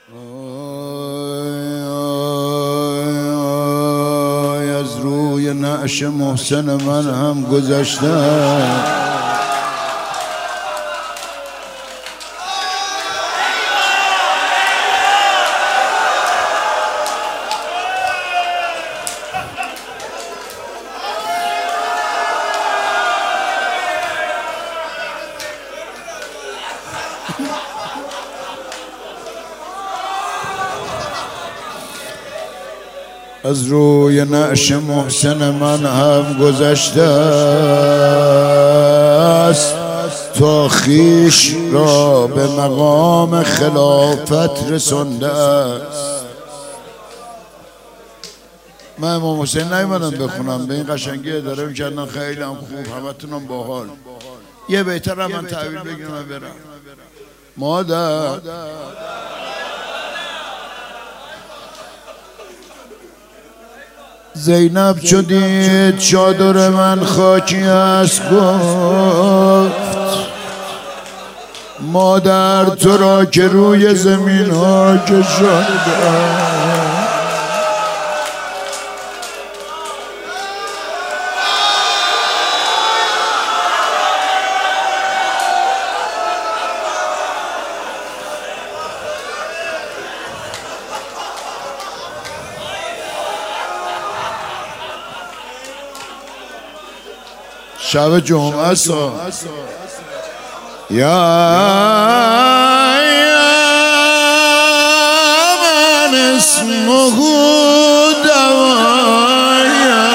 از روی نعش محسن من هم گذشتم. از روی نعش محسن من هم گذشته است تا خویش را به مقام خلافت رسانده است. من امام حسین نیومدم بخونم، به این قشنگی اداره میکردن، خیلی هم خوب، همتونم باحال. یه بهتر هم من تحویل بگیرم و برم. مادر زینب چو دید چادر من خاکی است گفت مادر تو را که روی زمین ها کشاندم. شب جمعه سا یا من اسمه دوایا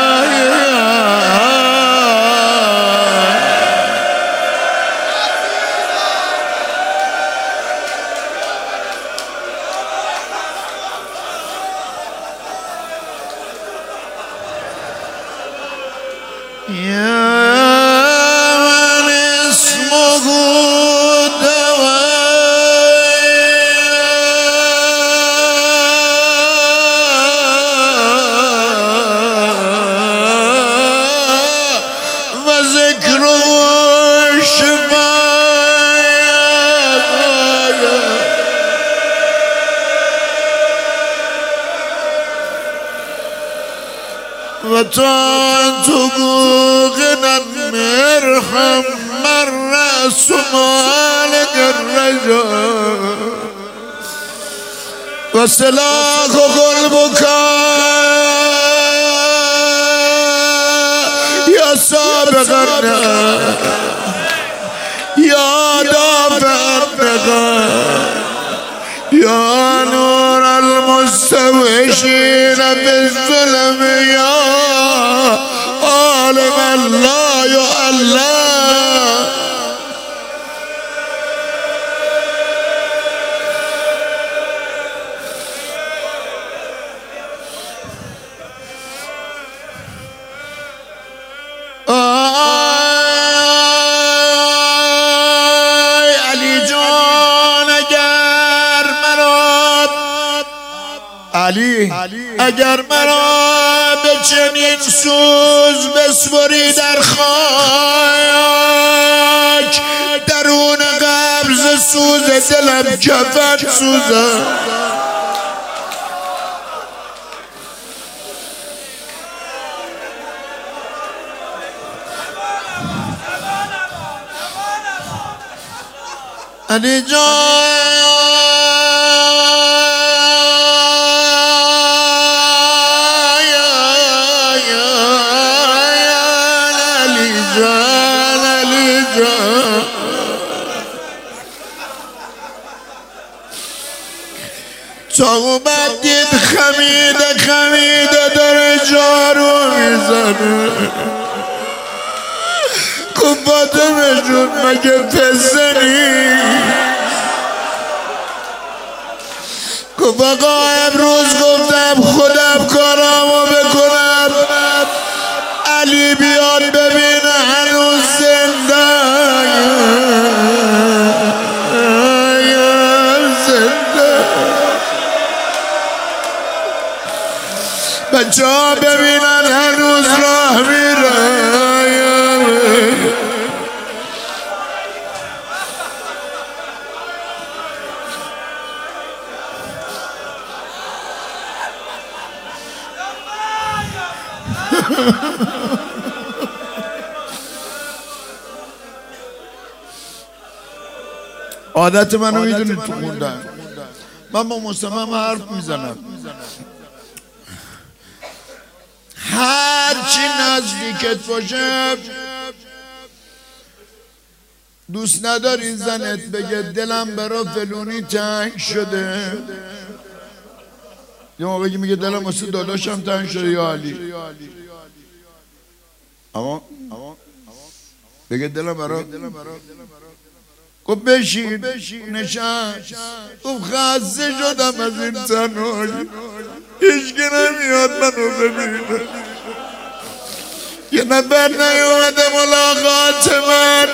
و تا تو غنى مرحم مر سمالك الرجاء وسلاخ البكاء يا سابقنا يا دافعنا يا نور المستوحشين بالظلم يا عالم الله يا الله علی اگر مرا به چنین سوز بسپری در خاک درون قبض سوز دلم کفن سوزم علی جان تا اومد دید خمیده داره جارو میزنه گفت فاطمه جون مگه پسری گفت آقا امروز گفتم خودم کارامو بکنم علی بیاد ببینه هنوز زنده بچه ها ببینن هنوز راه میره عادت منو میدونید تو خوندن، من با مصمم حرف میزنم، هرچی نزدیکت باشه دوست نداری زنت بگه دلم برا فلونی تنگ شده. یه موقعی میگه دلم واسه داداشم تنگ شده یا علی، اما بگه دلم برا گفت بشین نشست، گفت خسته شدم از این تنهایی، هیچ که نمیاد منو ببینه، یه نفر نیومده ملاقات من.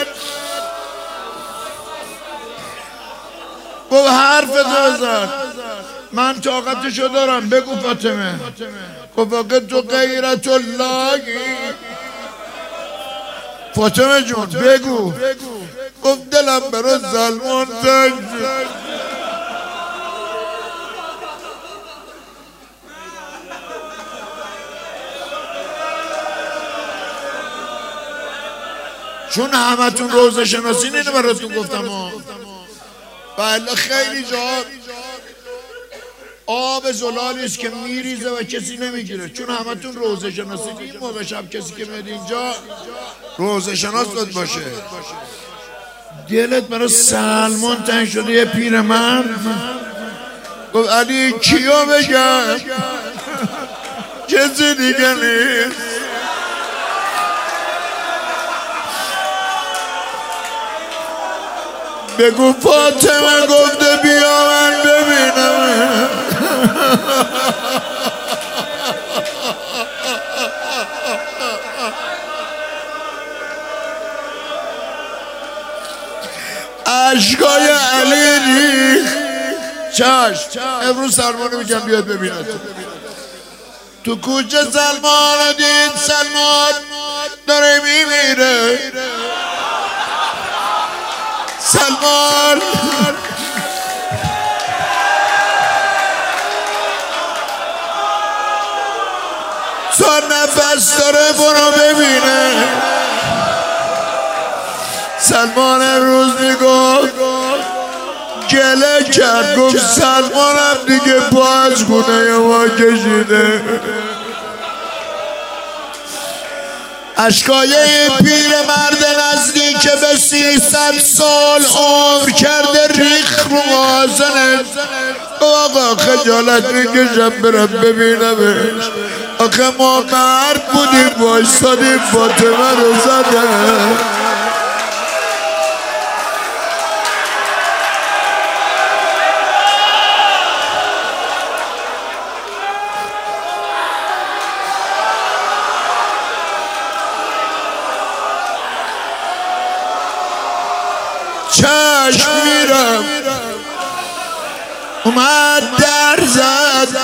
گفت حرفتو بزن، من طاقتشو دارم، بگو فاطمه. گفت فقط تو غیرت اللهی. فاطمه جون بگو. گفت دلم برای سلمان تنگ شد. چون همتون روزه شناسین اینو براتون گفتم بله خیلی جا آب زلالی است که میریزه و کسی نمیگیره، چون همتون روزه شناسین. این موقع شب کسی که میاد اینجا روزه شناس باید باشه. دلت برای سلمان تنگ شده یه پیرمرد. گفت علی کیو بگم کسی دیگه نیست. بگو فاطمه گفته بیا من ببینم. عشقای علی ریخ. چشم امروز سلمانو میگم بیاد ببینه. تو کوچه سلمان دید، سلمان داره میمیره. سلمان سر نفس داره برو ببینه. سلمان امروز میگفت گله کرد، گفت سلمانم دیگه پا از خونه ما کشیده. اشکای این پیر مرد نزدیک به 300 سال عمر کرده ریخ رو آزنه. آقا خجالت میکشم برم ببینمش. آخه ما مرد بودیم وایستادیم فاطمه رو زده. چشم میرم اومد در زد.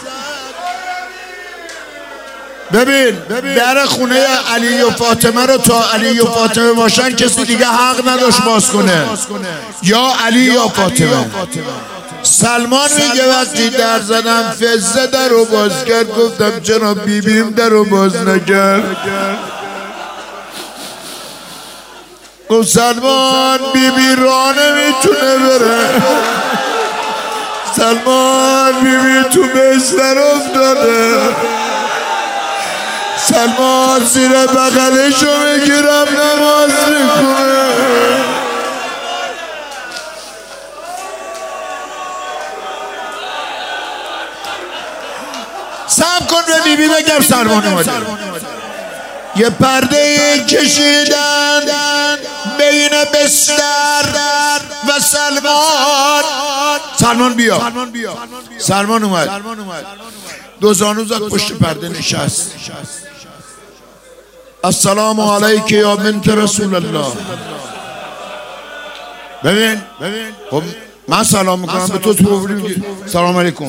ببین در خونه علی و فاطمه رو تا علی و فاطمه باشن کسی دیگه حق نداشت باز کنه، یا علی یا فاطمه. سلمان میگه وقتی در زدم فزه در رو باز کرد. گفتم چرا بیبیم در رو باز نکرد؟ گفت سلمان بیبی راه نمیتونه بره. سلمان بیبی تو بستر افتاده. سلمان زیر بغلشو میگیرم نماز میکنه. صبر کن به بیبی بگم سلمان اومده. یه پرده کشیدن بین بستر و سلمان. سلمان بیا. سلمان اومد، دو زانو زد پشت پرده نشست. السلام علیک یا بنت رسول الله. ببین من سلام میکنم به تو، تو سلام علیکم.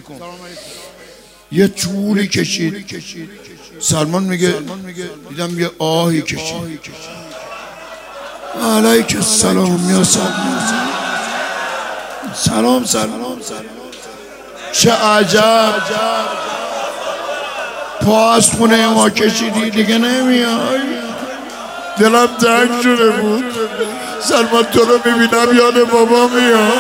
یه طولی کشید. سلمان میگه دیدم یه آهی کشید. علیک السلام یا سلام. چه عجب. پا از خونه ما کشیدی دیگه نمیای. دلم تنگ شده بود. سلمان تو رو میبینم یاد بابا میاد.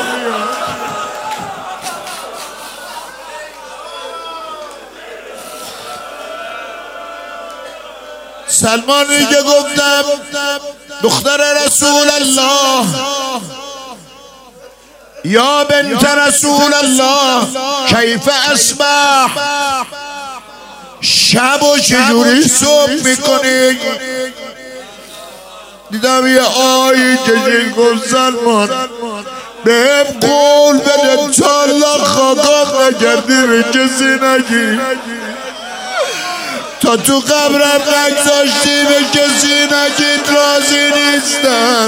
سلمان میگه گفتم دختر رسول الله یا بنت رسول الله کیف اصبح، شب و چجوری صبح میکنی؟ دیدم یه آیی کشید گفت سلمان بهم قول بده تا الله خاکاک نکردی به کسی نگی، تا تو قبرم نگذاشتی به کسی نگی، راضی نیستم.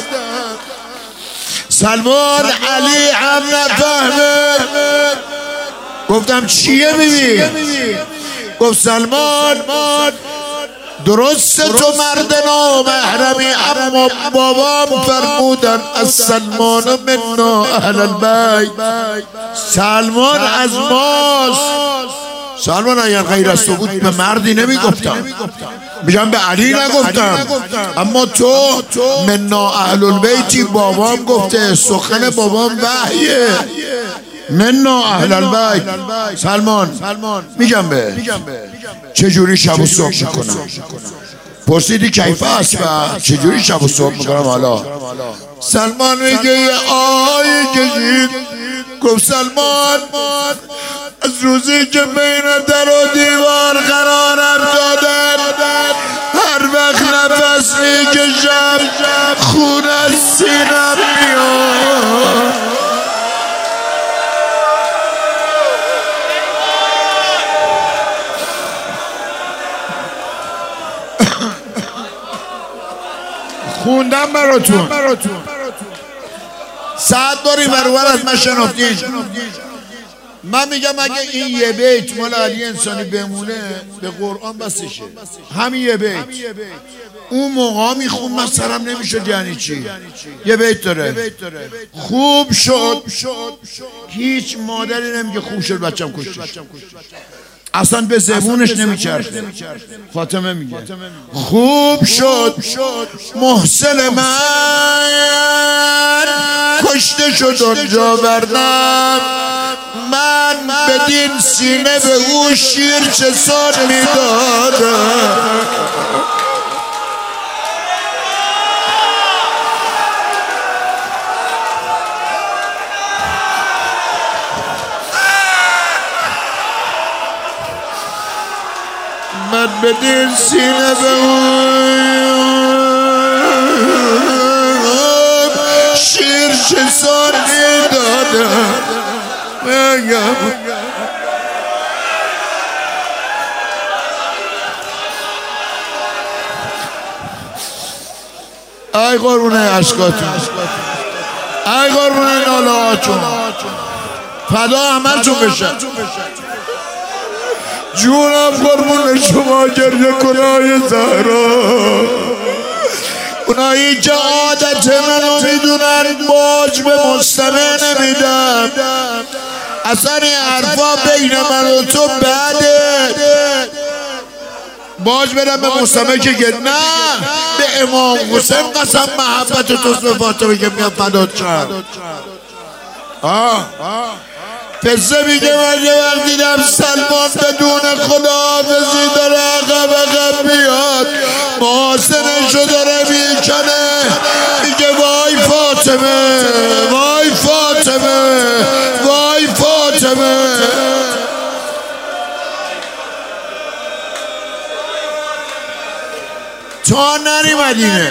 سلمان علی هم نفهمه. گفتم چیه بیبی؟ گفت سلمان درسته تو مرد نامحرمی، اما بابام فرمودن از سلمان منا اهل البیت، سلمان از ماست. سلمان اگر غیر از تو بود به مردی نمیگفتم، میگم به علی نگفتم، اما تو منا اهل البیتی، بابام گفته، سخن بابام وحیه، منا اهل البیت. سلمان میگم به چجوری شب و صبح میکنم؟ پرسیدی کیف اصبح، چجوری شب و صبح میکنم حالا؟ سلمان میگه یه آیه کشید گفت سلمان از روزی که بین در و دیوار قرارم دادن، هر وقت نفس میکشم خون از سینم میاد. خوندم براتون. ساعت داری برور از من شنفتین. من میگم اگه این یه بیت مال علی انسانی بمونه به قرآن بسشه، همین یه بیت. اون موقع میخون من سرم نمیشد. یعنی چی؟ یه بیت داره خوب شد، هیچ مادری نمیگه خوب شد بچم کشتش، اصلا به زبونش نمیچرخه. فاطمه میگه خوب شد محسن من کشته شد اونجا، بردم من بدین سینه به او شیر چه سان میدادم. من بدین سینه به او شیر چه سان میدادم. ای قربونه عشقاتون، ای قربونه نالهاتون، فدا همتون بشه. جونم قربون شما گریه کنای زهرا. اونایی که عادت منو میدونن باج به مستمع نمیدم، اصلا این حرفا بین من و تو بده. باج بدم به مستمع که نه به امام حسین قسم محبت تو به فاطمه که میام فدات کرد. قصه میگه من یه وقت دیدم سلمان بدون خداحافظی داره عقب میاد، محاسنشو داره میکنه، میگه وای فاطمه، وای فاطمه، وای فاطمه. تا نری مدینه،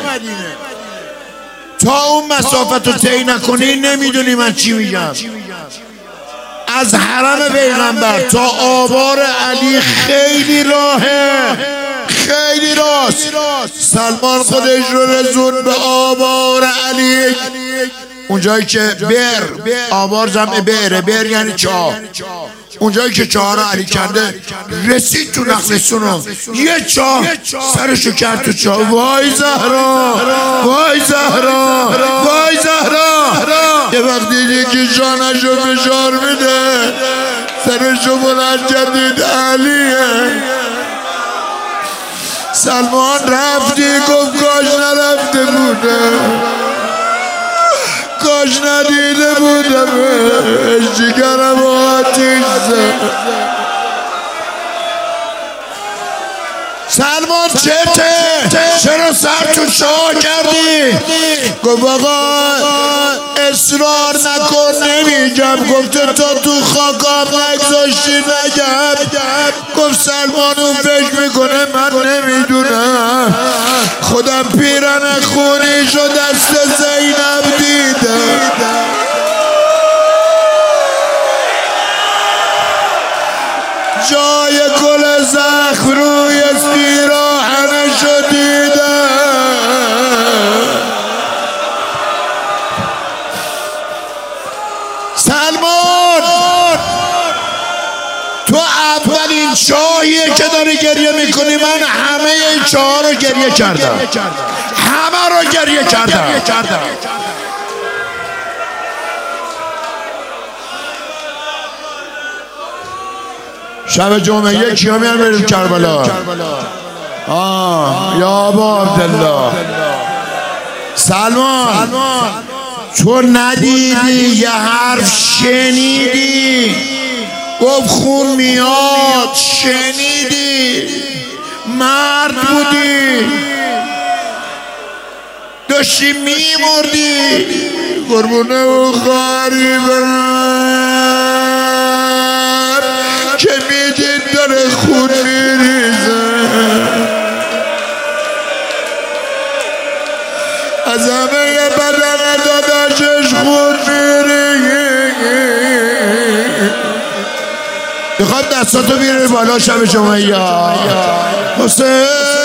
تا اون مسافت رو طی نکنی نمیدونی من چی میگم. از حرم پیغمبر تا آبار علی خیلی راهه، خیلی راست. سلمان خودش رو رسون به آبار علی، اونجایی که آبار جمع بئر یعنی چاه، اونجایی که چاه را علی کنده رسید تو نخلستون، یه چاه سرشو کرد تو چاه. وای زهرا، وای زهرا، وای زهرا. یه وقت دیدی که جانشو فشار میده، سرشو بلند کردید علیه. سلمان رفتی گفت کاش نرفته بودم، کاش ندیده بودم، جگرم آتیش زد. سلمان چته؟ چرا سر تو چاه کردی؟ گفت آقا اصرار نکن نمیگم. گفت تا تو خاکم نگذاشتی نگم. گفت سلمان اون فکر میکنه من نمیدونم، خودم پیرن خونی شو دست زینب دیدم. جای گل زخم روی پیراهنشو دیدم. سلمان تو اولین چاهیه که داری گریه میکنی. من همه این چاه رو گریه کردم، همه رو گریه کردم. شب جمعه کیا میان بریم کربلا؟ یا ابا عبدالله. سلمان تو ندیدی یه حرف شنیدی؟ گفت خون میاد. شنیدی؟ مرد بودی، داشتی میمردی. قربونه و غریبه که میدید داره خون میریزه، از همه بدن داداشش خون میریزه. میخواد دستاتو بیاره بالا شب جمعه. حسین